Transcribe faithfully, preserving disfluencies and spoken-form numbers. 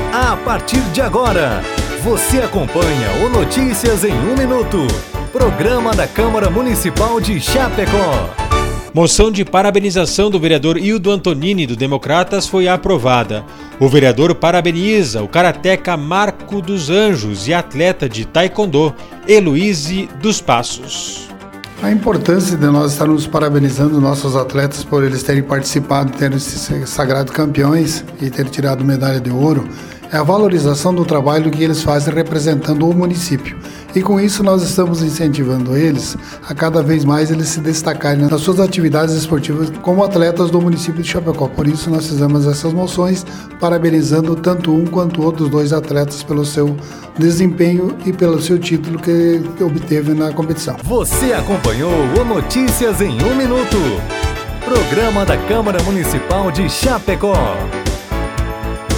A partir de agora, você acompanha o Notícias em um Minuto, programa da Câmara Municipal de Chapecó. Moção de parabenização do vereador Hildo Antonini, do Democratas, foi aprovada. O vereador parabeniza o karateca Marco dos Anjos e atleta de taekwondo, Heloíse dos Passos. A importância de nós estarmos parabenizando nossos atletas por eles terem participado, terem se sagrado campeões e terem tirado medalha de ouro, é a valorização do trabalho que eles fazem representando o município. E com isso nós estamos incentivando eles a cada vez mais eles se destacarem nas suas atividades esportivas como atletas do município de Chapecó. Por isso nós fizemos essas moções parabenizando tanto um quanto outros dois atletas pelo seu desempenho e pelo seu título que obteve na competição. Você acompanhou o Notícias em um Minuto, programa da Câmara Municipal de Chapecó.